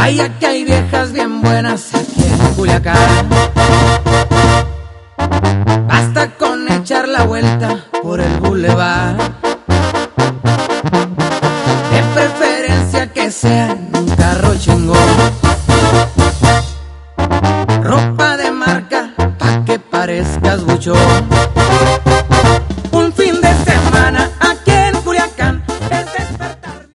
Ay, aquí hay viejas bien buenas aquí en Culiacán. Basta con echar la vuelta por el bulevar. De preferencia que sea en un carro chingón. Ropa de marca pa' que parezcas buchón.